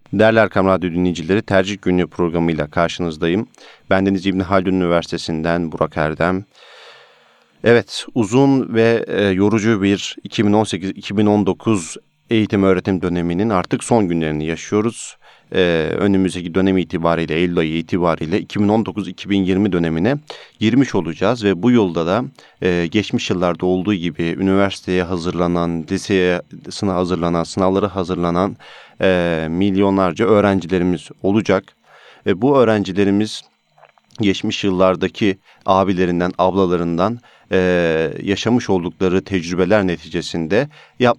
Değerli Erkam Radyo dinleyicileri, Tercih Günlüğü programıyla karşınızdayım. Bendeniz İbni Haldun Üniversitesi'nden Burak Erdem. Evet, uzun ve yorucu bir 2018-2019 eğitim öğretim döneminin artık son günlerini yaşıyoruz. Önümüzdeki dönem itibariyle, Eylül ayı itibariyle 2019-2020 dönemine girmiş olacağız. Ve bu yılda da geçmiş yıllarda olduğu gibi üniversiteye hazırlanan, liseye hazırlanan, sınavlara hazırlanan milyonlarca öğrencilerimiz olacak. Bu öğrencilerimiz geçmiş yıllardaki abilerinden, ablalarından yaşamış oldukları tecrübeler neticesinde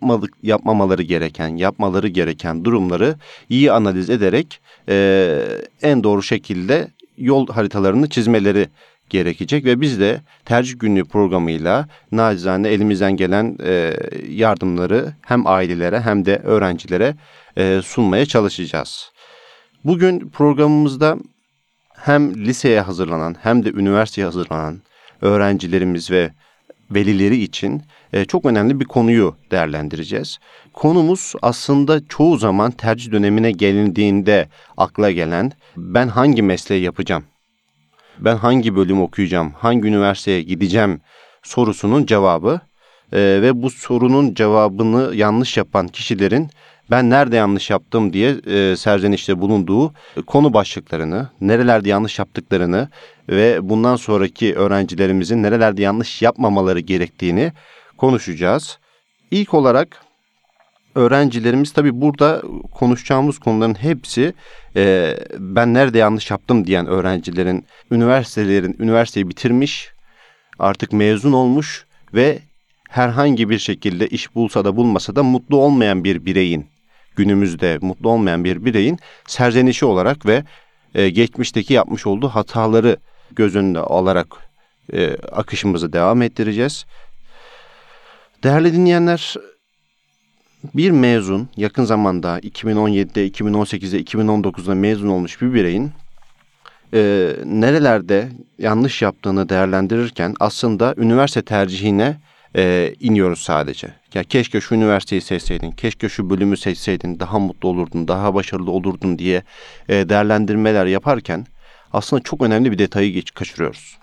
yapmaları gereken durumları iyi analiz ederek en doğru şekilde yol haritalarını çizmeleri gerekecek ve biz de Tercih Günlüğü programıyla nacizane elimizden gelen yardımları hem ailelere hem de öğrencilere sunmaya çalışacağız. Bugün programımızda hem liseye hazırlanan hem de üniversiteye hazırlanan öğrencilerimiz ve velileri için çok önemli bir konuyu değerlendireceğiz. Konumuz aslında çoğu zaman tercih dönemine gelindiğinde akla gelen, ben hangi mesleği yapacağım, ben hangi bölüm okuyacağım, hangi üniversiteye gideceğim sorusunun cevabı ve bu sorunun cevabını yanlış yapan kişilerin ben nerede yanlış yaptım diye serzenişte bulunduğu konu başlıklarını, nerelerde yanlış yaptıklarını ve bundan sonraki öğrencilerimizin nerelerde yanlış yapmamaları gerektiğini konuşacağız. İlk olarak öğrencilerimiz, tabii burada konuşacağımız konuların hepsi ben nerede yanlış yaptım diyen öğrencilerin, üniversiteyi bitirmiş, artık mezun olmuş ve herhangi bir şekilde iş bulsa da bulmasa da mutlu olmayan bir bireyin, günümüzde mutlu olmayan bir bireyin serzenişi olarak ve geçmişteki yapmış olduğu hataları göz önüne alarak akışımızı devam ettireceğiz. Değerli dinleyenler, bir mezun, yakın zamanda 2017'de, 2018'de, 2019'da mezun olmuş bir bireyin nerelerde yanlış yaptığını değerlendirirken aslında üniversite tercihine iniyoruz sadece. Ya keşke şu üniversiteyi seçseydin, keşke şu bölümü seçseydin, daha mutlu olurdun, daha başarılı olurdun diye değerlendirmeler yaparken aslında çok önemli bir detayı kaçırıyoruz.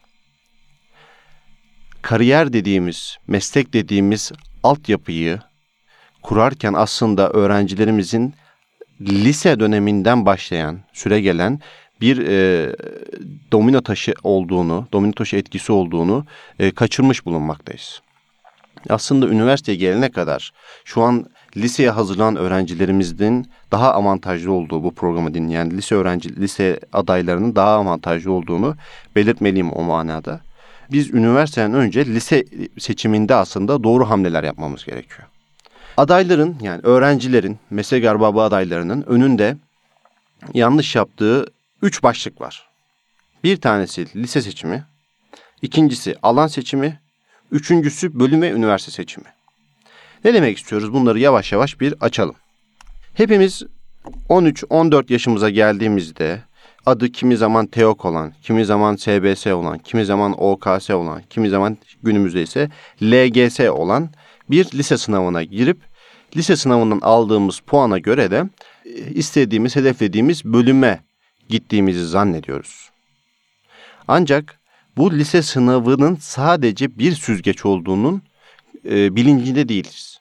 Kariyer dediğimiz, meslek dediğimiz altyapıyı kurarken aslında öğrencilerimizin lise döneminden başlayan, süregelen bir domino taşı etkisi olduğunu kaçırmış bulunmaktayız. Aslında üniversiteye gelene kadar şu an liseye hazırlanan öğrencilerimizin daha avantajlı olduğu, bu programı dinleyen lise adaylarının daha avantajlı olduğunu belirtmeliyim o manada. Biz üniversiteden önce lise seçiminde aslında doğru hamleler yapmamız gerekiyor. Adayların, yani öğrencilerin, meslek erbabı adaylarının önünde yanlış yaptığı 3 başlık var. Bir tanesi lise seçimi, ikincisi alan seçimi, üçüncüsü bölüm ve üniversite seçimi. Ne demek istiyoruz? Bunları yavaş yavaş bir açalım. Hepimiz 13-14 yaşımıza geldiğimizde adı kimi zaman TEOK olan, kimi zaman SBS olan, kimi zaman OKS olan, kimi zaman günümüzde ise LGS olan bir lise sınavına girip lise sınavından aldığımız puana göre de istediğimiz, hedeflediğimiz bölüme gittiğimizi zannediyoruz. Ancak bu lise sınavının sadece bir süzgeç olduğunun bilincinde değiliz.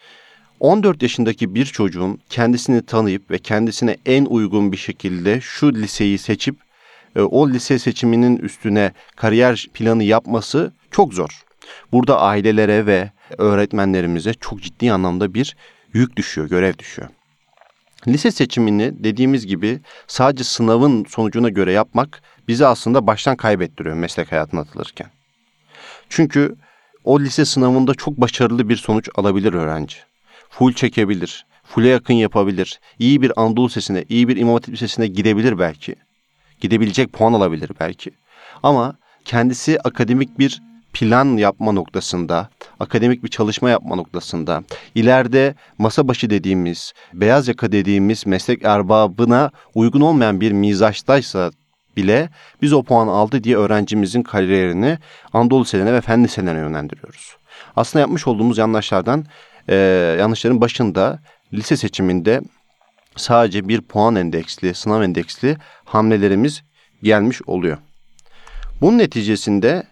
14 yaşındaki bir çocuğun kendisini tanıyıp ve kendisine en uygun bir şekilde şu liseyi seçip o lise seçiminin üstüne kariyer planı yapması çok zor. Burada ailelere ve öğretmenlerimize çok ciddi anlamda bir yük düşüyor, görev düşüyor. Lise seçimini dediğimiz gibi sadece sınavın sonucuna göre yapmak bizi aslında baştan kaybettiriyor meslek hayatına atılırken. Çünkü o lise sınavında çok başarılı bir sonuç alabilir öğrenci. Full çekebilir, full'e yakın yapabilir, iyi bir Anadolu Lisesi'ne, iyi bir İmam Hatip Lisesi'ne gidebilir belki. Gidebilecek puan alabilir belki. Ama kendisi akademik bir plan yapma noktasında, akademik bir çalışma yapma noktasında, ileride masa başı dediğimiz, beyaz yaka dediğimiz meslek erbabına uygun olmayan bir mizaçtaysa bile biz o puan aldı diye öğrencimizin kariyerini Anadolu Liselerine ve fen liselerine yönlendiriyoruz. Aslında yapmış olduğumuz yanlışların başında lise seçiminde sadece bir puan endeksli, sınav endeksli hamlelerimiz gelmiş oluyor. Bunun neticesinde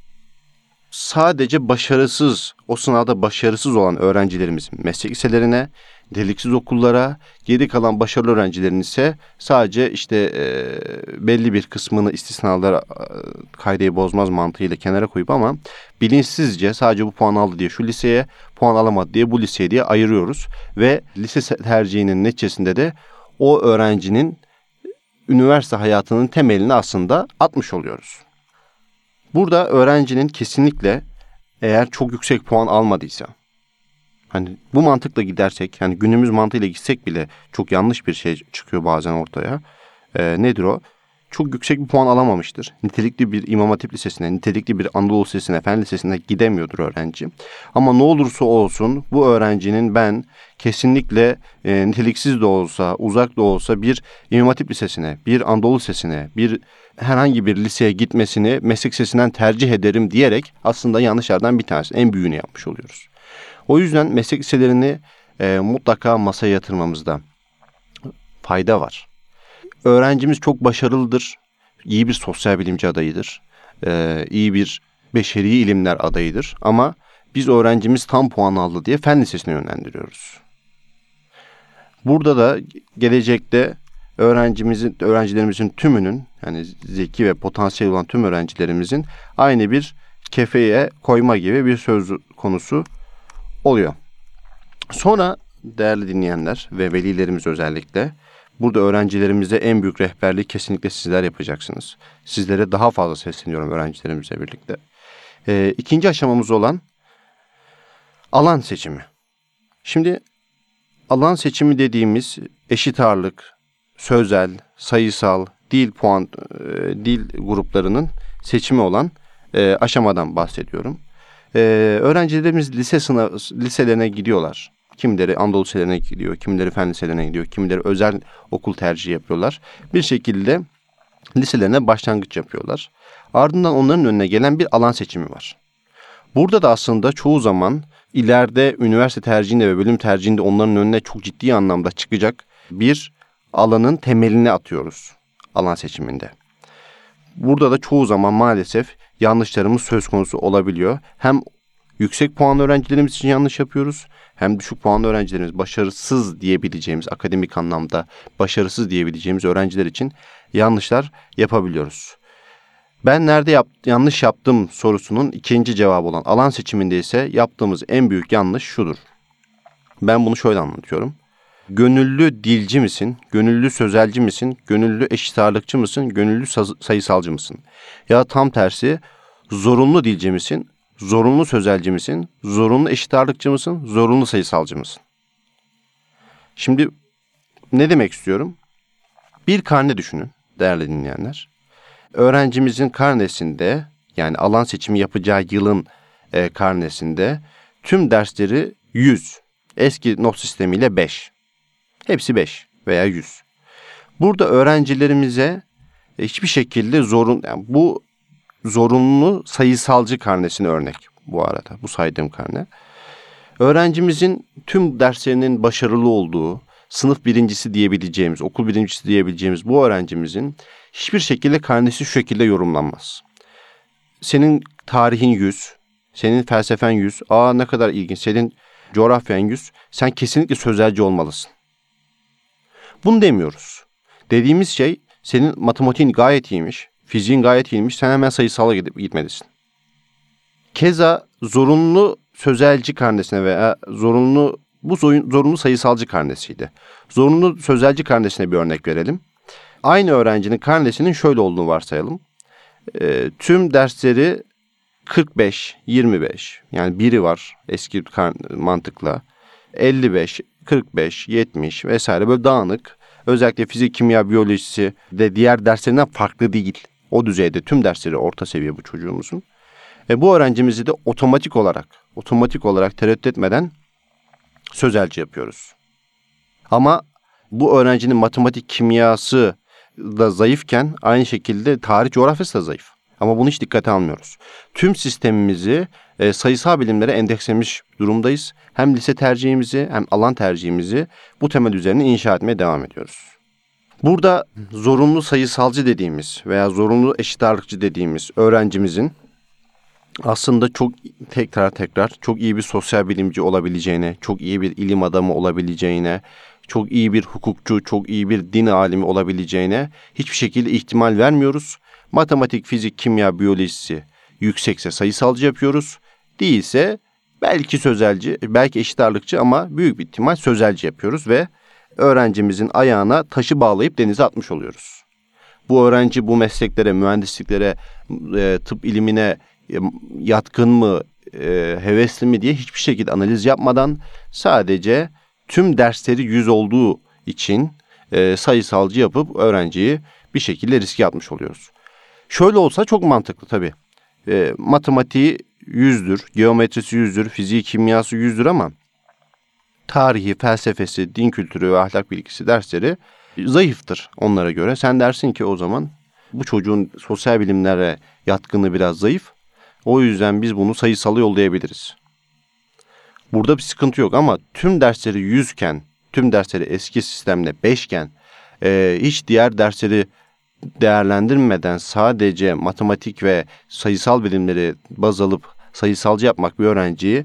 sadece o sınavda başarısız olan öğrencilerimiz meslek liselerine, niteliksiz okullara, geri kalan başarılı öğrencilerin ise sadece belli bir kısmını istisnalara kaideyi bozmaz mantığıyla kenara koyup ama bilinçsizce sadece bu puan aldı diye şu liseye, puan alamadı diye bu liseye diye ayırıyoruz. Ve lise tercihinin neticesinde de o öğrencinin üniversite hayatının temelini aslında atmış oluyoruz. Burada öğrencinin kesinlikle eğer çok yüksek puan almadıysa, hani bu mantıkla gidersek, yani günümüz mantığıyla gitsek bile çok yanlış bir şey çıkıyor bazen ortaya. Nedir o? Çok yüksek bir puan alamamıştır. Nitelikli bir İmam Hatip Lisesi'ne, nitelikli bir Anadolu Lisesi'ne, Fen Lisesi'ne gidemiyordur öğrenci. Ama ne olursa olsun bu öğrencinin ben kesinlikle niteliksiz de olsa, uzak da olsa bir İmam Hatip Lisesi'ne, bir Anadolu Lisesi'ne, bir herhangi bir liseye gitmesini meslek lisesinden tercih ederim diyerek aslında yanlışlardan bir tanesi, en büyüğünü yapmış oluyoruz. O yüzden meslek liselerini mutlaka masaya yatırmamızda fayda var. Öğrencimiz çok başarılıdır, iyi bir sosyal bilimci adayıdır, iyi bir beşeri ilimler adayıdır ama biz öğrencimiz tam puan aldı diye fen lisesine yönlendiriyoruz. Burada da gelecekte öğrencilerimizin tümünün, yani zeki ve potansiyel olan tüm öğrencilerimizin aynı bir kefeye koyma gibi bir söz konusu oluyor. Sonra değerli dinleyenler ve velilerimiz özellikle, burada öğrencilerimize en büyük rehberliği kesinlikle sizler yapacaksınız. Sizlere daha fazla sesleniyorum öğrencilerimizle birlikte. İkinci aşamamız olan alan seçimi. Şimdi alan seçimi dediğimiz eşit ağırlık, sözel, sayısal, dil gruplarının seçimi olan aşamadan bahsediyorum. Öğrencilerimiz liselerine gidiyorlar. Kimileri Anadolu liselerine gidiyor, kimileri fen liselerine gidiyor, kimileri özel okul tercihi yapıyorlar. Bir şekilde liselerine başlangıç yapıyorlar. Ardından onların önüne gelen bir alan seçimi var. Burada da aslında çoğu zaman ileride üniversite tercihinde ve bölüm tercihinde onların önüne çok ciddi anlamda çıkacak bir alanın temelini atıyoruz alan seçiminde. Burada da çoğu zaman maalesef yanlışlarımız söz konusu olabiliyor. Hem yüksek puanlı öğrencilerimiz için yanlış yapıyoruz, hem düşük puanlı öğrencilerimiz, başarısız diyebileceğimiz, akademik anlamda başarısız diyebileceğimiz öğrenciler için yanlışlar yapabiliyoruz. Ben nerede yanlış yaptım sorusunun ikinci cevabı olan alan seçiminde ise yaptığımız en büyük yanlış şudur. Ben bunu şöyle anlatıyorum. Gönüllü dilci misin? Gönüllü sözelci misin? Gönüllü eşit ağırlıkçı mısın? Gönüllü sayısalcı mısın? Ya tam tersi, zorunlu dilci misin? Zorunlu sözelci misin? Zorunlu eşit ağırlıkçı mısın? Zorunlu sayısalcı mısın? Şimdi ne demek istiyorum? Bir karne düşünün değerli dinleyenler. Öğrencimizin karnesinde, yani alan seçimi yapacağı yılın karnesinde tüm dersleri 100. Eski not sistemiyle 5. Hepsi 5 veya 100. Burada öğrencilerimize hiçbir şekilde bu zorunlu sayısalcı karnesine örnek bu arada, bu saydığım karne. Öğrencimizin tüm derslerinin başarılı olduğu, sınıf birincisi diyebileceğimiz, okul birincisi diyebileceğimiz bu öğrencimizin hiçbir şekilde karnesi şu şekilde yorumlanmaz. Senin tarihin 100, senin felsefen 100, ne kadar ilginç, senin coğrafyan 100, sen kesinlikle sözelci olmalısın. Bunu demiyoruz. Dediğimiz şey, senin matematiğin gayet iyiymiş, fiziğin gayet iyiymiş, sen hemen sayısala gitmelisin. Keza zorunlu sözelci karnesine veya zorunlu sayısalcı karnesiydi. Zorunlu sözelci karnesine bir örnek verelim. Aynı öğrencinin karnesinin şöyle olduğunu varsayalım. Tüm dersleri 45, 25, yani biri var eski mantıkla. 55, 45, 70 vesaire böyle dağınık. Özellikle fizik, kimya, biyolojisi de diğer derslerinden farklı değil. O düzeyde tüm dersleri orta seviye bu çocuğumuzun. Bu öğrencimizi de otomatik olarak tereddüt etmeden sözelci yapıyoruz. Ama bu öğrencinin matematik, kimyası da zayıfken aynı şekilde tarih, coğrafyası da zayıf. Ama bunu hiç dikkate almıyoruz. Tüm sistemimizi sayısal bilimlere endekslemiş durumdayız. Hem lise tercihimizi hem alan tercihimizi bu temel üzerine inşa etmeye devam ediyoruz. Burada zorunlu sayısalcı dediğimiz veya zorunlu eşit ağırlıkçı dediğimiz öğrencimizin aslında çok tekrar çok iyi bir sosyal bilimci olabileceğine, çok iyi bir ilim adamı olabileceğine, çok iyi bir hukukçu, çok iyi bir din alimi olabileceğine hiçbir şekilde ihtimal vermiyoruz. Matematik, fizik, kimya, biyolojisi yüksekse sayısalcı yapıyoruz. Değilse belki sözelci, belki eşit ağırlıkçı ama büyük bir ihtimal sözelci yapıyoruz ve öğrencimizin ayağına taşı bağlayıp denize atmış oluyoruz. Bu öğrenci bu mesleklere, mühendisliklere, tıp ilimine yatkın mı, hevesli mi diye hiçbir şekilde analiz yapmadan sadece tüm dersleri 100 olduğu için sayısalcı yapıp öğrenciyi bir şekilde riske atmış oluyoruz. Şöyle olsa çok mantıklı tabii. Matematiği 100'dür, geometrisi 100'dür, fiziği, kimyası 100'dür ama tarihi, felsefesi, din kültürü ve ahlak bilgisi dersleri zayıftır onlara göre. Sen dersin ki o zaman bu çocuğun sosyal bilimlere yatkınlığı biraz zayıf. O yüzden biz bunu sayısala yollayabiliriz. Burada bir sıkıntı yok ama tüm dersleri 100 iken, tüm dersleri eski sistemde 5 iken hiç diğer dersleri değerlendirmeden sadece matematik ve sayısal bilimleri baz alıp sayısalcı yapmak bir öğrenciyi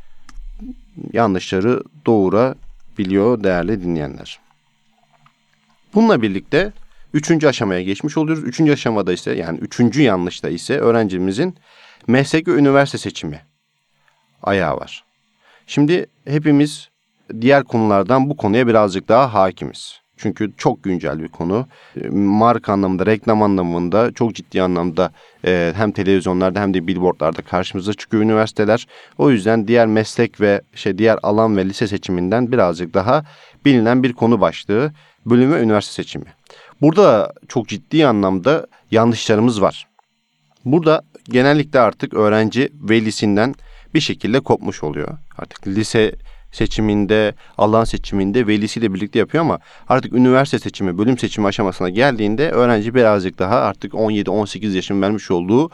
yanlışları doğurabiliyor değerli dinleyenler. Bununla birlikte 3. aşamaya geçmiş oluyoruz. 3. aşamada ise yani 3. yanlışta ise öğrencimizin meslek ve üniversite seçimi ayağı var. Şimdi hepimiz diğer konulardan bu konuya birazcık daha hakimiz. Çünkü çok güncel bir konu. Marka anlamında, reklam anlamında çok ciddi anlamda hem televizyonlarda hem de billboardlarda karşımıza çıkıyor üniversiteler. O yüzden diğer meslek ve diğer alan ve lise seçiminden birazcık daha bilinen bir konu başlığı bölüm ve üniversite seçimi. Burada çok ciddi anlamda yanlışlarımız var. Burada genellikle artık öğrenci velisinden bir şekilde kopmuş oluyor. Artık lise seçiminde, alan seçiminde velisiyle birlikte yapıyor ama artık üniversite seçimi, bölüm seçimi aşamasına geldiğinde öğrenci birazcık daha artık 17-18 yaşın vermiş olduğu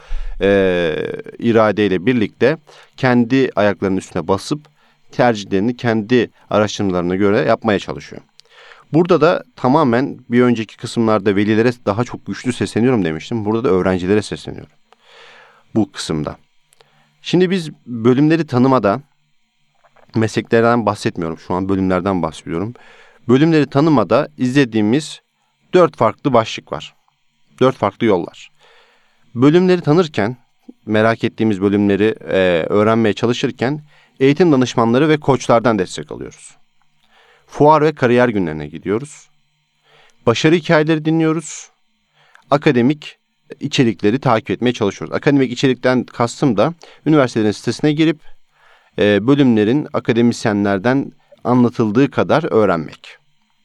iradeyle birlikte kendi ayaklarının üstüne basıp tercihlerini kendi araştırmalarına göre yapmaya çalışıyor. Burada da tamamen bir önceki kısımlarda velilere daha çok güçlü sesleniyorum demiştim. Burada da öğrencilere sesleniyorum bu kısımda. Şimdi biz bölümleri tanımada, mesleklerden bahsetmiyorum şu an, bölümlerden bahsediyorum. Bölümleri tanımada izlediğimiz 4 farklı başlık var. 4 farklı yol var. Bölümleri tanırken, merak ettiğimiz bölümleri öğrenmeye çalışırken eğitim danışmanları ve koçlardan destek alıyoruz. Fuar ve kariyer günlerine gidiyoruz. Başarı hikayeleri dinliyoruz. Akademik içerikleri takip etmeye çalışıyoruz. Akademik içerikten kastım da üniversitelerin sitesine girip bölümlerin akademisyenlerden anlatıldığı kadar öğrenmek.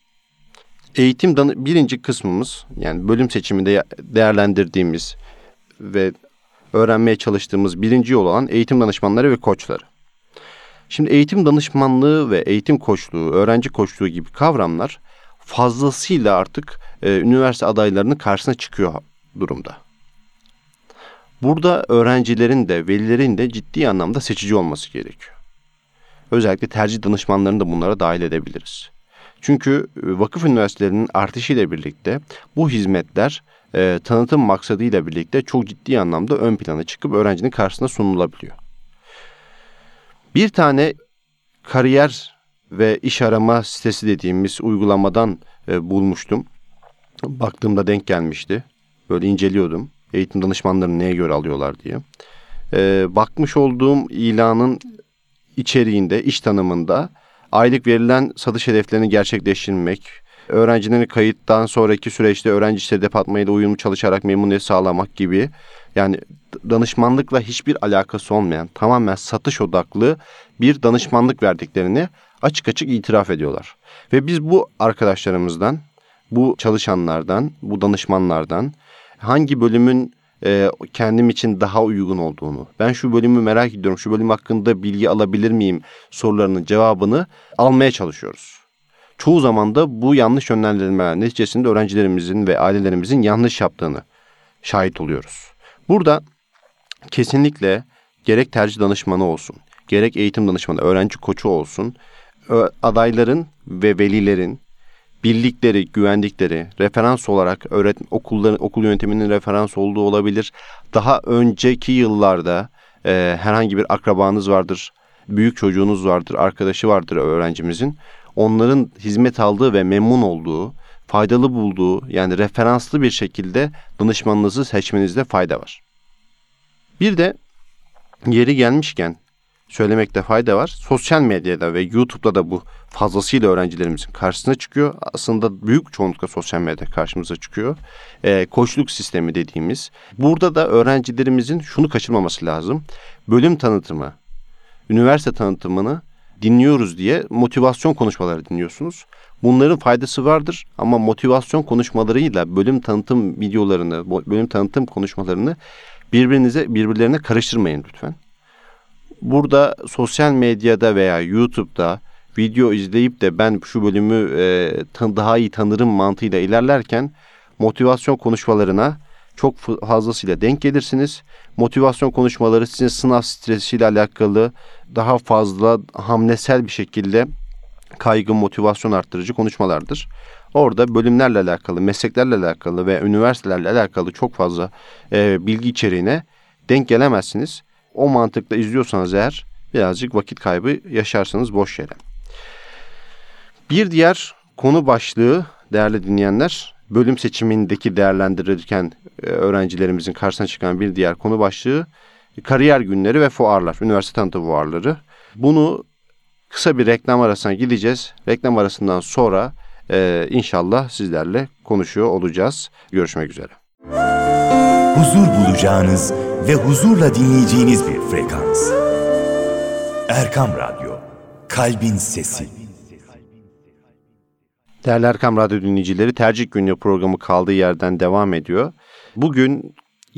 Birinci kısmımız, yani bölüm seçiminde değerlendirdiğimiz ve öğrenmeye çalıştığımız birinci yol olan eğitim danışmanları ve koçları. Şimdi eğitim danışmanlığı ve eğitim koçluğu, öğrenci koçluğu gibi kavramlar fazlasıyla artık üniversite adaylarının karşısına çıkıyor durumda. Burada öğrencilerin de velilerin de ciddi anlamda seçici olması gerekiyor. Özellikle tercih danışmanlarını da bunlara dahil edebiliriz. Çünkü vakıf üniversitelerinin artışıyla birlikte bu hizmetler tanıtım maksadıyla birlikte çok ciddi anlamda ön plana çıkıp öğrencinin karşısına sunulabiliyor. Bir tane kariyer ve iş arama sitesi dediğimiz uygulamadan bulmuştum. Baktığımda denk gelmişti. Böyle inceliyordum. Eğitim danışmanlarını neye göre alıyorlar diye. Bakmış olduğum ilanın içeriğinde, iş tanımında aylık verilen satış hedeflerini gerçekleştirmek, öğrencilerin kayıttan sonraki süreçte öğrenci işleri departmanıyla uyumlu çalışarak memnuniyet sağlamak gibi, yani danışmanlıkla hiçbir alakası olmayan, tamamen satış odaklı bir danışmanlık verdiklerini açık açık itiraf ediyorlar. Ve biz bu arkadaşlarımızdan, bu çalışanlardan, bu danışmanlardan hangi bölümün kendim için daha uygun olduğunu, ben şu bölümü merak ediyorum, şu bölüm hakkında bilgi alabilir miyim sorularının cevabını almaya çalışıyoruz. Çoğu zaman da bu yanlış yönlendirilmeler neticesinde öğrencilerimizin ve ailelerimizin yanlış yaptığını şahit oluyoruz. Burada kesinlikle gerek tercih danışmanı olsun, gerek eğitim danışmanı, öğrenci koçu olsun, adayların ve velilerin bildikleri, güvendikleri, referans olarak okul yönetiminin referans olduğu olabilir. Daha önceki yıllarda herhangi bir akrabanız vardır, büyük çocuğunuz vardır, arkadaşı vardır öğrencimizin. Onların hizmet aldığı ve memnun olduğu, faydalı bulduğu, yani referanslı bir şekilde danışmanınızı seçmenizde fayda var. Bir de yeri gelmişken söylemekte fayda var. Sosyal medyada ve YouTube'da da bu fazlasıyla öğrencilerimizin karşısına çıkıyor. Aslında büyük çoğunlukla sosyal medyada karşımıza çıkıyor. Koçluk sistemi dediğimiz. Burada da öğrencilerimizin şunu kaçırmaması lazım. Bölüm tanıtımı, üniversite tanıtımını dinliyoruz diye motivasyon konuşmaları dinliyorsunuz. Bunların faydası vardır ama motivasyon konuşmalarıyla bölüm tanıtım videolarını, bölüm tanıtım konuşmalarını birbirlerine karıştırmayın lütfen. Burada sosyal medyada veya YouTube'da video izleyip de ben şu bölümü daha iyi tanırım mantığıyla ilerlerken motivasyon konuşmalarına çok fazlasıyla denk gelirsiniz. Motivasyon konuşmaları sizin sınav stresiyle alakalı daha fazla hamlesel bir şekilde kaygı, motivasyon arttırıcı konuşmalardır. Orada bölümlerle alakalı, mesleklerle alakalı ve üniversitelerle alakalı çok fazla bilgi içeriğine denk gelemezsiniz. O mantıkla izliyorsanız eğer birazcık vakit kaybı yaşarsınız boş yere. Bir diğer konu başlığı değerli dinleyenler, bölüm seçimindeki değerlendirilirken öğrencilerimizin karşısına çıkan bir diğer konu başlığı kariyer günleri ve fuarlar, üniversite tanıtım fuarları. Bunu kısa bir reklam arasına gideceğiz. Reklam arasından sonra inşallah sizlerle konuşuyor olacağız. Görüşmek üzere. Huzur bulacağınız ve huzurla dinleyeceğiniz bir frekans. Erkam Radyo, Kalbin Sesi. Değerli Erkam Radyo dinleyicileri, Tercih Günlüğü programı kaldığı yerden devam ediyor. Bugün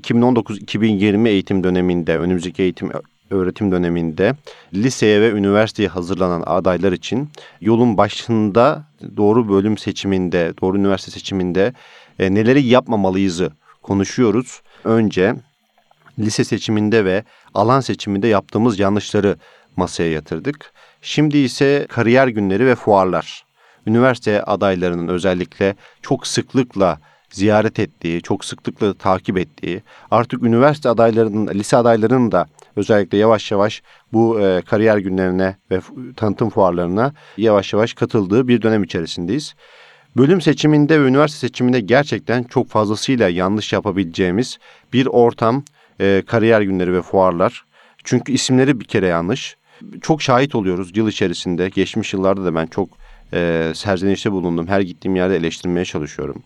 2019-2020 eğitim döneminde, önümüzdeki öğretim döneminde liseye ve üniversiteye hazırlanan adaylar için yolun başında doğru bölüm seçiminde, doğru üniversite seçiminde neleri yapmamalıyızı konuşuyoruz. Önce lise seçiminde ve alan seçiminde yaptığımız yanlışları masaya yatırdık. Şimdi ise kariyer günleri ve fuarlar. Üniversite adaylarının özellikle çok sıklıkla ziyaret ettiği, çok sıklıkla takip ettiği, artık üniversite adaylarının, lise adaylarının da özellikle yavaş yavaş bu kariyer günlerine ve tanıtım fuarlarına yavaş yavaş katıldığı bir dönem içerisindeyiz. Bölüm seçiminde ve üniversite seçiminde gerçekten çok fazlasıyla yanlış yapabileceğimiz bir ortam, kariyer günleri ve fuarlar. Çünkü isimleri bir kere yanlış. Çok şahit oluyoruz yıl içerisinde. Geçmiş yıllarda da ben çok serzenişte bulundum. Her gittiğim yerde eleştirmeye çalışıyorum.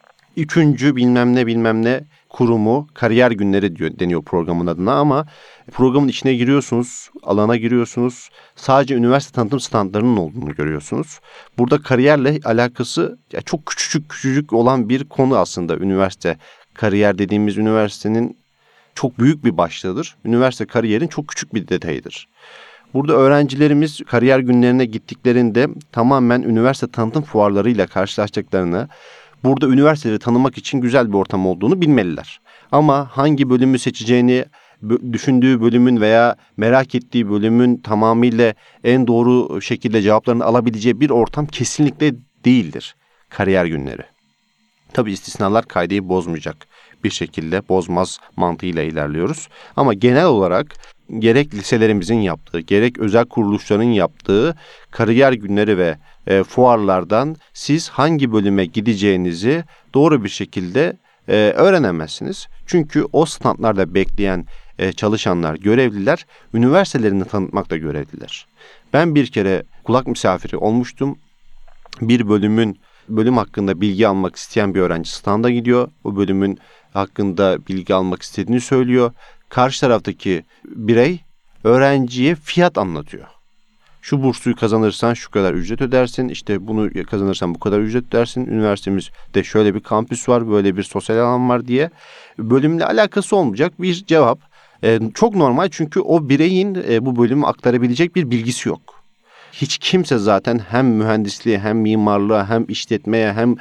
Üçüncü bilmem ne kurumu kariyer günleri deniyor programın adına ama programın içine giriyorsunuz, alana giriyorsunuz. Sadece üniversite tanıtım standlarının olduğunu görüyorsunuz. Burada kariyerle alakası çok küçücük olan bir konu aslında üniversite. Kariyer dediğimiz üniversitenin çok büyük bir başlığıdır. Üniversite kariyerin çok küçük bir detayıdır. Burada öğrencilerimiz kariyer günlerine gittiklerinde tamamen üniversite tanıtım fuarlarıyla karşılaştıklarını, burada üniversiteleri tanımak için güzel bir ortam olduğunu bilmeliler. Ama hangi bölümü seçeceğini, düşündüğü bölümün veya merak ettiği bölümün tamamıyla en doğru şekilde cevaplarını alabileceği bir ortam kesinlikle değildir kariyer günleri. Tabii istisnalar kaideyi bozmayacak bir şekilde, bozmaz mantığıyla ilerliyoruz. Ama genel olarak gerek liselerimizin yaptığı, gerek özel kuruluşların yaptığı kariyer günleri ve fuarlardan siz hangi bölüme gideceğinizi doğru bir şekilde öğrenemezsiniz. Çünkü o standlarda bekleyen çalışanlar, görevliler üniversitelerini tanıtmakla görevliler. Ben bir kere kulak misafiri olmuştum. Bir bölüm hakkında bilgi almak isteyen bir öğrenci standa gidiyor. O bölümün hakkında bilgi almak istediğini söylüyor. Karşı taraftaki birey öğrenciye fiyat anlatıyor. Şu bursluyu kazanırsan şu kadar ücret ödersin, işte bunu kazanırsan bu kadar ücret ödersin, üniversitemizde şöyle bir kampüs var, böyle bir sosyal alan var diye bölümle alakası olmayacak bir cevap. Çok normal çünkü o bireyin bu bölümü aktarabilecek bir bilgisi yok. Hiç kimse zaten hem mühendisliğe hem mimarlığa hem işletmeye hem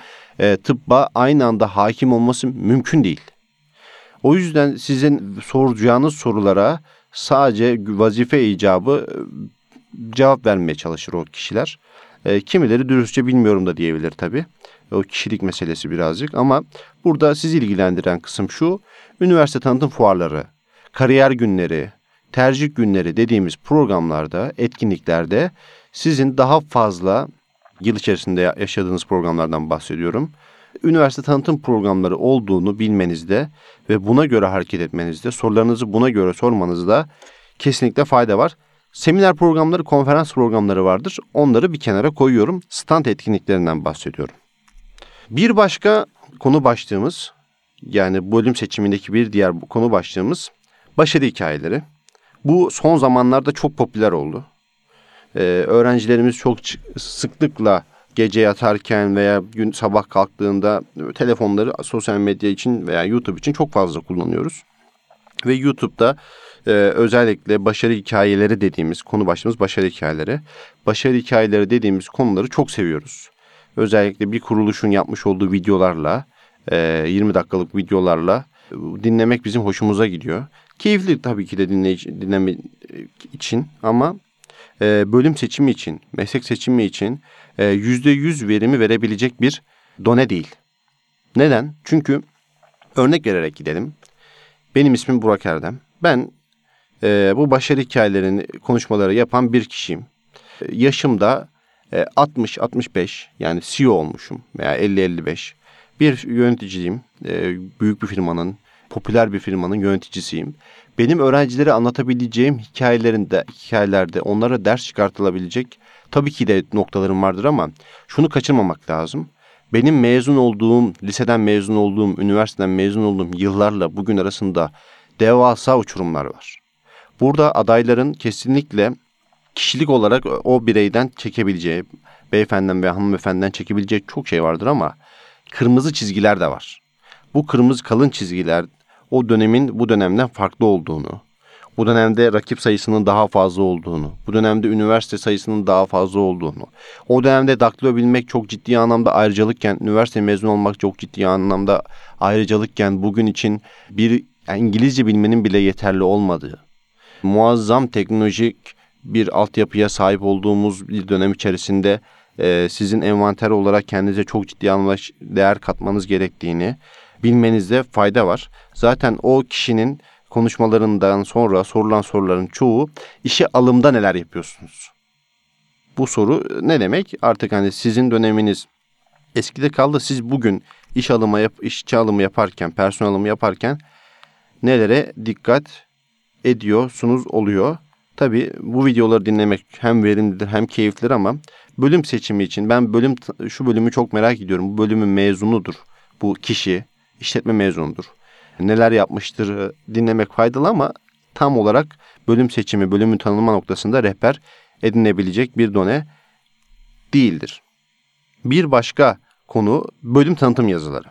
tıbba aynı anda hakim olması mümkün değil. O yüzden sizin soracağınız sorulara sadece vazife icabı cevap vermeye çalışır o kişiler. Kimileri dürüstçe bilmiyorum da diyebilir tabii. O kişilik meselesi birazcık ama burada sizi ilgilendiren kısım şu: üniversite tanıtım fuarları, kariyer günleri, tercih günleri dediğimiz programlarda, etkinliklerde sizin daha fazla yıl içerisinde yaşadığınız programlardan bahsediyorum. Üniversite tanıtım programları olduğunu bilmenizde ve buna göre hareket etmenizde, sorularınızı buna göre sormanızda kesinlikle fayda var. Seminer programları, konferans programları vardır. Onları bir kenara koyuyorum. Stand etkinliklerinden bahsediyorum. Bir başka konu başlığımız, yani bölüm seçimindeki bir diğer konu başlığımız başarı hikayeleri. Bu son zamanlarda çok popüler oldu. Öğrencilerimiz çok sıklıkla gece yatarken veya gün sabah kalktığında telefonları sosyal medya için veya YouTube için çok fazla kullanıyoruz. Ve YouTube'da özellikle başarı hikayeleri dediğimiz konu başlığımız başarı hikayeleri. Başarı hikayeleri dediğimiz konuları çok seviyoruz. Özellikle bir kuruluşun yapmış olduğu videolarla, 20 dakikalık videolarla dinlemek bizim hoşumuza gidiyor. Keyifli tabii ki de dinleme için ama bölüm seçimi için, meslek seçimi için %100 verimi verebilecek bir done değil. Neden? Çünkü örnek vererek gidelim. Benim ismim Burak Erdem. Ben bu başarı hikayelerini, konuşmaları yapan bir kişiyim. Yaşımda 60-65, yani CEO olmuşum veya 50-55. Bir yöneticiyim. Büyük bir firmanın, popüler bir firmanın yöneticisiyim. Benim öğrencilere anlatabileceğim hikayelerde onlara ders çıkartılabilecek tabii ki de noktalarım vardır ama şunu kaçırmamak lazım. Benim liseden mezun olduğum, üniversiteden mezun olduğum yıllarla bugün arasında devasa uçurumlar var. Burada adayların kesinlikle kişilik olarak o bireyden çekebileceği, beyefendiden ve hanımefendiden çekebileceği çok şey vardır ama kırmızı çizgiler de var. Bu kırmızı kalın çizgiler o dönemin bu dönemden farklı olduğunu, bu dönemde rakip sayısının daha fazla olduğunu, bu dönemde üniversite sayısının daha fazla olduğunu, o dönemde daktilo bilmek çok ciddi anlamda ayrıcalıkken, üniversite mezun olmak çok ciddi anlamda ayrıcalıkken bugün için İngilizce bilmenin bile yeterli olmadığı, muazzam teknolojik bir altyapıya sahip olduğumuz bir dönem içerisinde sizin envanter olarak kendinize çok ciddi anlamda değer katmanız gerektiğini bilmenizde fayda var. Zaten o kişinin konuşmalarından sonra sorulan soruların çoğu işe alımda neler yapıyorsunuz? Bu soru ne demek? Artık hani sizin döneminiz eskide kaldı. Siz bugün işçi alımı yaparken, personel alımı yaparken nelere dikkat ediyorsunuz oluyor. Tabii bu videoları dinlemek hem verimlidir hem keyiflidir ama bölüm seçimi için ben şu bölümü çok merak ediyorum. Bu bölümün mezunudur. Bu kişi işletme mezunudur. Neler yapmıştır dinlemek faydalı ama tam olarak bölüm seçimi, bölümün tanınma noktasında rehber edinebilecek bir done değildir. Bir başka konu bölüm tanıtım yazıları.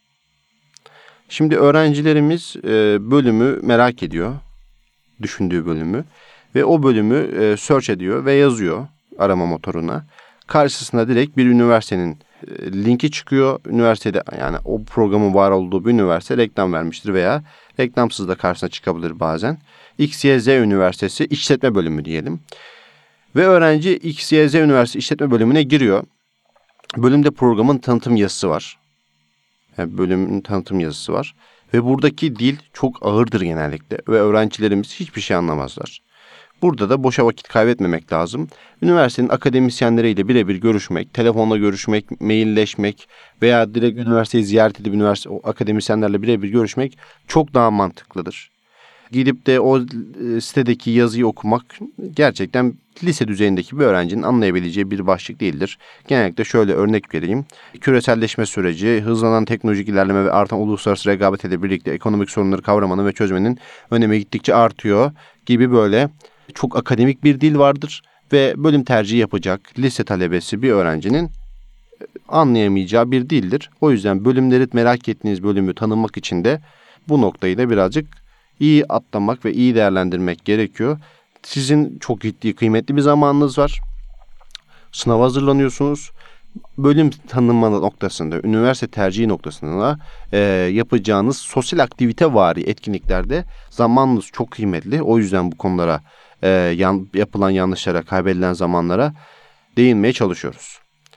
Şimdi öğrencilerimiz bölümü merak ediyor, düşündüğü bölümü ve o bölümü search ediyor ve yazıyor arama motoruna. Karşısına direkt bir üniversitenin linki çıkıyor. Üniversitede, yani o programın var olduğu bir üniversite reklam vermiştir veya reklamsız da karşısına çıkabilir bazen. XYZ Üniversitesi İşletme Bölümü diyelim. Ve öğrenci XYZ Üniversitesi İşletme Bölümüne giriyor. Bölümde programın tanıtım yazısı var. Yani bölümün tanıtım yazısı var. Ve buradaki dil çok ağırdır genellikle ve öğrencilerimiz hiçbir şey anlamazlar. Burada da boşa vakit kaybetmemek lazım. Üniversitenin akademisyenleriyle birebir görüşmek, telefonla görüşmek, mailleşmek veya direkt üniversiteyi ziyaret edip akademisyenlerle birebir görüşmek çok daha mantıklıdır. Gidip de o sitedeki yazıyı okumak gerçekten lise düzeyindeki bir öğrencinin anlayabileceği bir başlık değildir. Genellikle şöyle örnek vereyim. Küreselleşme süreci, hızlanan teknolojik ilerleme ve artan uluslararası rekabet ile birlikte ekonomik sorunları kavramanın ve çözmenin önemi gittikçe artıyor gibi böyle çok akademik bir dil vardır ve bölüm tercihi yapacak lise talebesi bir öğrencinin anlayamayacağı bir dildir. O yüzden merak ettiğiniz bölümü tanımak için de bu noktayı da birazcık iyi atlamak ve iyi değerlendirmek gerekiyor. Sizin çok ciddi, kıymetli bir zamanınız var. Sınava hazırlanıyorsunuz. bölüm tanınma noktasında, üniversite tercihi noktasında yapacağınız sosyal aktivitevari etkinliklerde zamanınız çok kıymetli. O yüzden bu konulara, yapılan yanlışlara, kaybedilen zamanlara değinmeye çalışıyoruz.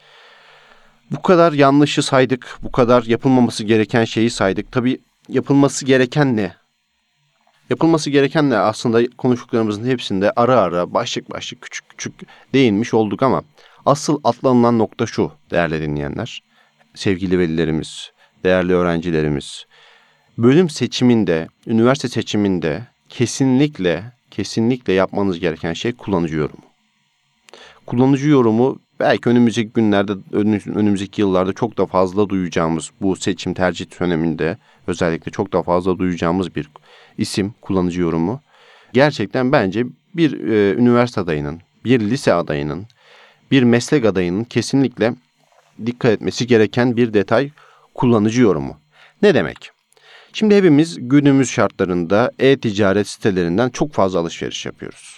Bu kadar yanlışı saydık, bu kadar yapılmaması gereken şeyi saydık. Tabii yapılması gereken ne? Yapılması gereken ne? Aslında konuştuklarımızın hepsinde ara ara, başlık başlık, küçük küçük değinmiş olduk ama asıl atlanılan nokta şu değerli dinleyenler, sevgili velilerimiz, değerli öğrencilerimiz. Bölüm seçiminde, üniversite seçiminde kesinlikle yapmanız gereken şey kullanıcı yorumu. Kullanıcı yorumu belki önümüzdeki günlerde, önümüzdeki yıllarda çok da fazla duyacağımız, bu seçim tercih döneminde özellikle çok da fazla duyacağımız bir isim, kullanıcı yorumu. Gerçekten bence bir üniversite adayının, bir lise adayının, bir meslek adayının kesinlikle dikkat etmesi gereken bir detay, kullanıcı yorumu. Ne demek? Şimdi hepimiz günümüz şartlarında e-ticaret sitelerinden çok fazla alışveriş yapıyoruz.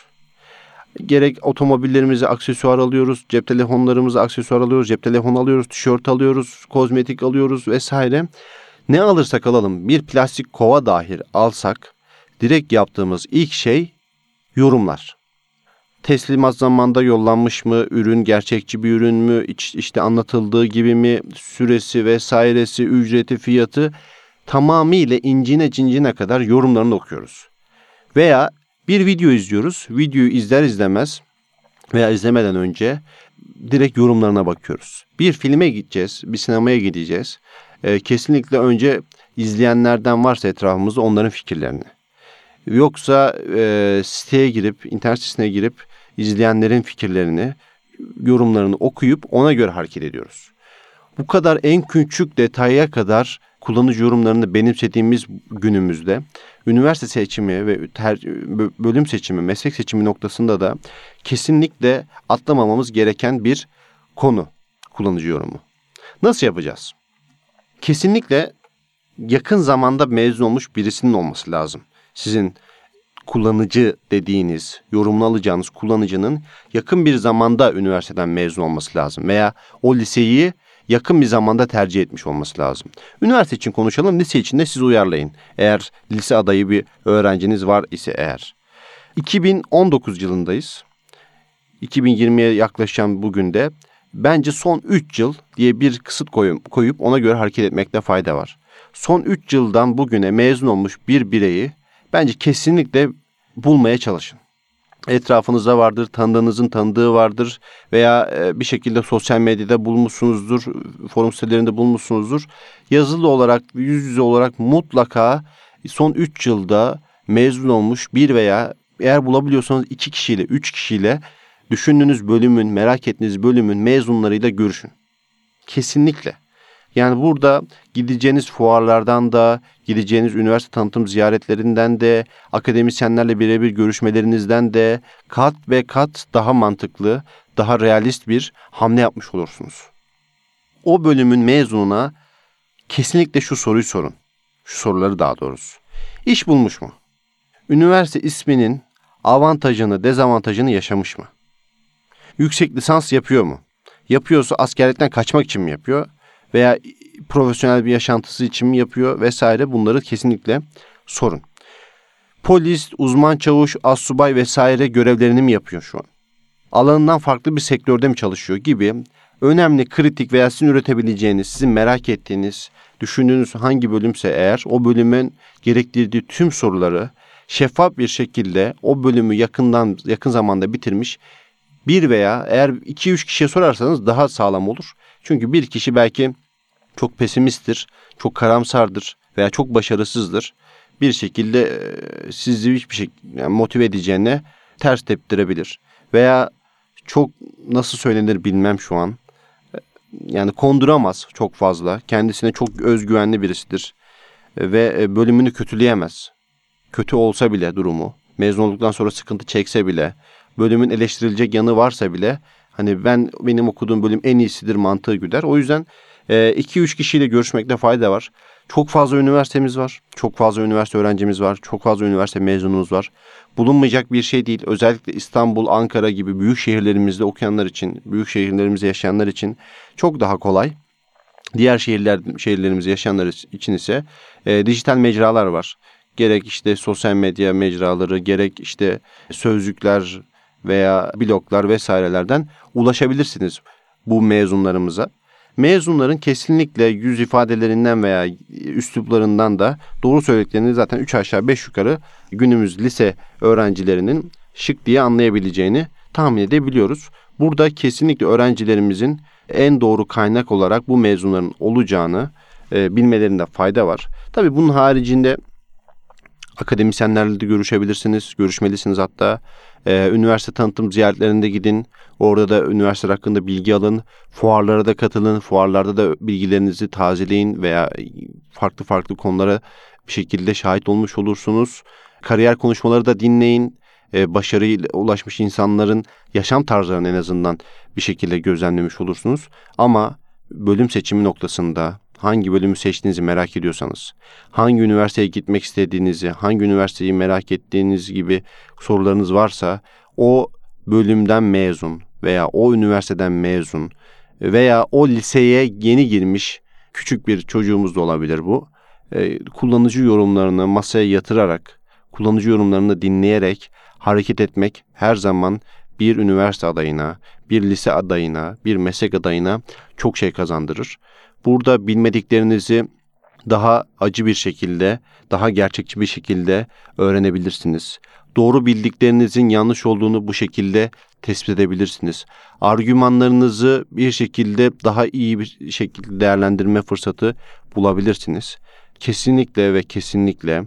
Gerek otomobillerimize aksesuar alıyoruz, cep telefonlarımıza aksesuar alıyoruz, cep telefonu alıyoruz, tişört alıyoruz, kozmetik alıyoruz vesaire. Ne alırsak alalım, bir plastik kova dahi alsak direkt yaptığımız ilk şey yorumlar. Teslimat zamanında yollanmış mı, ürün gerçekçi bir ürün mü, işte anlatıldığı gibi mi, süresi vesairesi, ücreti, fiyatı tamamıyla incine cincine kadar yorumlarını okuyoruz. Veya bir video izliyoruz, videoyu izler izlemez veya izlemeden önce direkt yorumlarına bakıyoruz. Bir filme gideceğiz, bir sinemaya gideceğiz. Kesinlikle önce izleyenlerden varsa etrafımızda onların fikirlerini. Yoksa siteye girip, internet sitesine girip izleyenlerin fikirlerini, yorumlarını okuyup ona göre hareket ediyoruz. Bu kadar en küçük detaya kadar kullanıcı yorumlarını benimsediğimiz günümüzde üniversite seçimi ve bölüm seçimi, meslek seçimi noktasında da kesinlikle atlamamamız gereken bir konu kullanıcı yorumu. Nasıl yapacağız? Kesinlikle yakın zamanda mezun olmuş birisinin olması lazım. Sizin kullanıcı dediğiniz, yorumunu alacağınız kullanıcının yakın bir zamanda üniversiteden mezun olması lazım. Veya o liseyi yakın bir zamanda tercih etmiş olması lazım. Üniversite için konuşalım, lise için de siz uyarlayın. Eğer lise adayı bir öğrenciniz var ise eğer. 2019 yılındayız. 2020'ye yaklaşan bugün de bence son 3 yıl diye bir kısıt koyup ona göre hareket etmekte fayda var. Son 3 yıldan bugüne mezun olmuş bir bireyi bence kesinlikle bulmaya çalışın. Etrafınızda vardır, tanıdığınızın tanıdığı vardır veya bir şekilde sosyal medyada bulmuşsunuzdur, forum sitelerinde bulmuşsunuzdur. Yazılı olarak, yüz yüze olarak mutlaka son 3 yılda mezun olmuş bir veya eğer bulabiliyorsanız 2 kişiyle, 3 kişiyle düşündüğünüz bölümün, merak ettiğiniz bölümün mezunlarıyla görüşün. Kesinlikle. Yani burada gideceğiniz fuarlardan da, gideceğiniz üniversite tanıtım ziyaretlerinden de, akademisyenlerle birebir görüşmelerinizden de kat ve kat daha mantıklı, daha realist bir hamle yapmış olursunuz. O bölümün mezununa kesinlikle şu soruyu sorun. Şu soruları daha doğrusu. İş bulmuş mu? Üniversite isminin avantajını, dezavantajını yaşamış mı? Yüksek lisans yapıyor mu? Yapıyorsa askerlikten kaçmak için mi yapıyor? Veya profesyonel bir yaşantısı için mi yapıyor vesaire, bunları kesinlikle sorun. Polis, uzman çavuş, astsubay vesaire görevlerini mi yapıyor şu an? Alanından farklı bir sektörde mi çalışıyor gibi önemli, kritik veya sizin üretebileceğiniz, sizin merak ettiğiniz, düşündüğünüz hangi bölümse eğer o bölümün gerektirdiği tüm soruları şeffaf bir şekilde o bölümü yakın zamanda bitirmiş bir veya eğer 2-3 kişiye sorarsanız daha sağlam olur. Çünkü bir kişi belki çok pesimisttir, çok karamsardır veya çok başarısızdır. Bir şekilde sizi hiçbir şey motive edeceğine ters teptirebilir. Veya çok nasıl söylenir bilmem şu an. Yani konduramaz çok fazla. Kendisine çok özgüvenli birisidir. Ve bölümünü kötüleyemez. Kötü olsa bile durumu, mezun olduktan sonra sıkıntı çekse bile, bölümün eleştirilecek yanı varsa bile hani benim okuduğum bölüm en iyisidir mantığı güder. O yüzden 2-3 kişiyle görüşmekte fayda var. Çok fazla üniversitemiz var. Çok fazla üniversite öğrencimiz var. Çok fazla üniversite mezunumuz var. Bulunmayacak bir şey değil. Özellikle İstanbul, Ankara gibi büyük şehirlerimizde okuyanlar için, büyük şehirlerimizde yaşayanlar için çok daha kolay. Diğer şehirlerimizde yaşayanlar için ise dijital mecralar var. Gerek işte sosyal medya mecraları, gerek işte sözlükler veya bloglar vesairelerden ulaşabilirsiniz bu mezunlarımıza. Mezunların kesinlikle yüz ifadelerinden veya üsluplarından da doğru söylediklerini zaten 3 aşağı 5 yukarı günümüz lise öğrencilerinin şık diye anlayabileceğini tahmin edebiliyoruz. Burada kesinlikle öğrencilerimizin en doğru kaynak olarak bu mezunların olacağını bilmelerinde fayda var. Tabii bunun haricinde akademisyenlerle de görüşebilirsiniz, görüşmelisiniz hatta. Üniversite tanıtım ziyaretlerinde gidin. Orada da üniversite hakkında bilgi alın. Fuarlara da katılın. Fuarlarda da bilgilerinizi tazeleyin veya farklı konulara bir şekilde şahit olmuş olursunuz. Kariyer konuşmaları da dinleyin. Başarıya ulaşmış insanların yaşam tarzlarını en azından bir şekilde gözlemlemiş olursunuz. Ama bölüm seçimi noktasında hangi bölümü seçtiğinizi merak ediyorsanız, hangi üniversiteye gitmek istediğinizi, hangi üniversiteyi merak ettiğiniz gibi sorularınız varsa o bölümden mezun veya o üniversiteden mezun veya o liseye yeni girmiş küçük bir çocuğumuz da olabilir bu. Kullanıcı yorumlarını masaya yatırarak, kullanıcı yorumlarını dinleyerek hareket etmek her zaman bir üniversite adayına, bir lise adayına, bir meslek adayına çok şey kazandırır. Burada bilmediklerinizi daha acı bir şekilde, daha gerçekçi bir şekilde öğrenebilirsiniz. Doğru bildiklerinizin yanlış olduğunu bu şekilde tespit edebilirsiniz. Argümanlarınızı bir şekilde daha iyi bir şekilde değerlendirme fırsatı bulabilirsiniz. Kesinlikle ve kesinlikle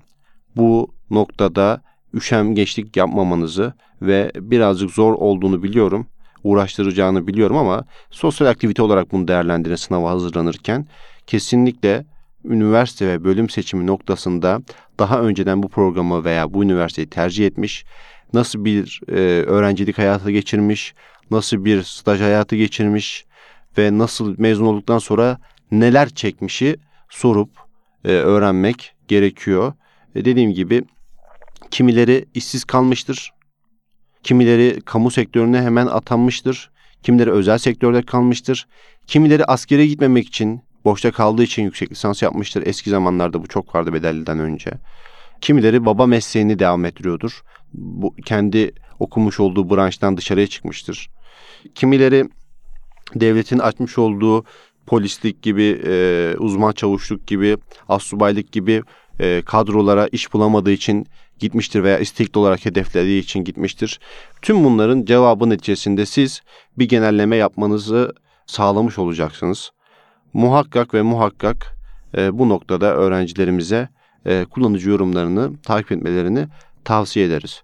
bu noktada üşengeçlik yapmamanızı ve birazcık zor olduğunu biliyorum, uğraştıracağını biliyorum ama sosyal aktivite olarak bunu değerlendirin sınava hazırlanırken. Kesinlikle üniversite ve bölüm seçimi noktasında daha önceden bu programı veya bu üniversiteyi tercih etmiş, nasıl bir öğrencilik hayatı geçirmiş, nasıl bir staj hayatı geçirmiş ve nasıl mezun olduktan sonra neler çekmişi sorup öğrenmek gerekiyor. Dediğim gibi kimileri işsiz kalmıştır, kimileri kamu sektörüne hemen atanmıştır, kimileri özel sektörde kalmıştır, kimileri askere gitmemek için, boşta kaldığı için yüksek lisans yapmıştır. Eski zamanlarda bu çok vardı bedelliden önce. Kimileri baba mesleğini devam ettiriyordur. Bu kendi okumuş olduğu branştan dışarıya çıkmıştır. Kimileri devletin açmış olduğu polislik gibi, uzman çavuşluk gibi, astsubaylık gibi kadrolara iş bulamadığı için gitmiştir veya istekli olarak hedeflediği için gitmiştir. Tüm bunların cevabı neticesinde siz bir genelleme yapmanızı sağlamış olacaksınız. Muhakkak ve muhakkak bu noktada öğrencilerimize kullanıcı yorumlarını takip etmelerini tavsiye ederiz.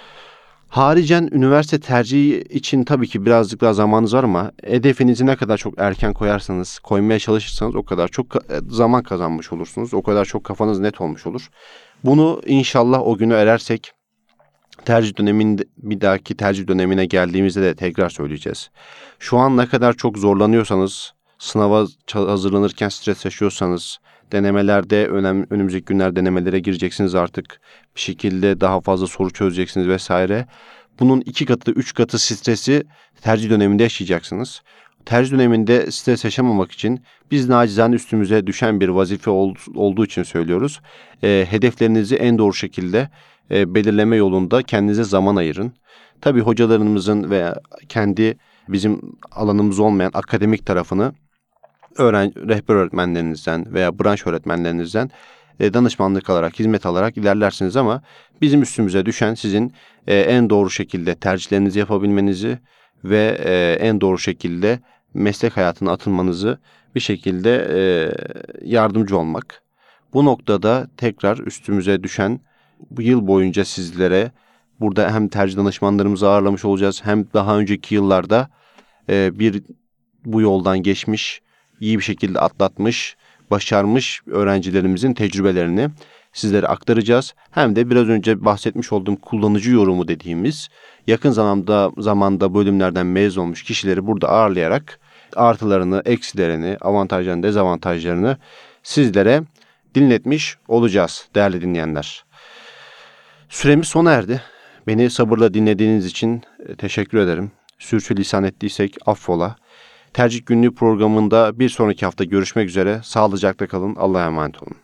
Haricen üniversite tercihi için tabii ki birazcık daha zamanınız var ama hedefinizi ne kadar çok erken koyarsanız, koymaya çalışırsanız o kadar çok zaman kazanmış olursunuz. O kadar çok kafanız net olmuş olur. Bunu inşallah o günü erersek tercih döneminde, bir dahaki tercih dönemine geldiğimizde de tekrar söyleyeceğiz. Şu an ne kadar çok zorlanıyorsanız, sınava hazırlanırken stres yaşıyorsanız, denemelerde önümüzdeki günler denemelere gireceksiniz artık. Bir şekilde daha fazla soru çözeceksiniz vesaire. Bunun 2 katı, 3 katı stresi tercih döneminde yaşayacaksınız. Tercih döneminde stres yaşamamak için biz nacizane üstümüze düşen bir vazife olduğu için söylüyoruz. Hedeflerinizi en doğru şekilde belirleme yolunda kendinize zaman ayırın. Tabii hocalarımızın veya kendi bizim alanımız olmayan akademik tarafını rehber öğretmenlerinizden veya branş öğretmenlerinizden danışmanlık alarak, hizmet alarak ilerlersiniz ama bizim üstümüze düşen sizin en doğru şekilde tercihlerinizi yapabilmenizi ve en doğru şekilde meslek hayatına atılmanızı bir şekilde yardımcı olmak. Bu noktada tekrar üstümüze düşen bu yıl boyunca sizlere burada hem tercih danışmanlarımızı ağırlamış olacağız hem daha önceki yıllarda bu yoldan geçmiş, iyi bir şekilde atlatmış, başarmış öğrencilerimizin tecrübelerini sizlere aktaracağız. Hem de biraz önce bahsetmiş olduğum kullanıcı yorumu dediğimiz yakın zamanda bölümlerden mezun olmuş kişileri burada ağırlayarak artılarını, eksilerini, avantajlarını, dezavantajlarını sizlere dinletmiş olacağız değerli dinleyenler. Süremiz sona erdi. Beni sabırla dinlediğiniz için teşekkür ederim. Sürçülisan ettiysek affola. Tercih Günlüğü programında bir sonraki hafta görüşmek üzere. Sağlıcakla kalın. Allah'a emanet olun.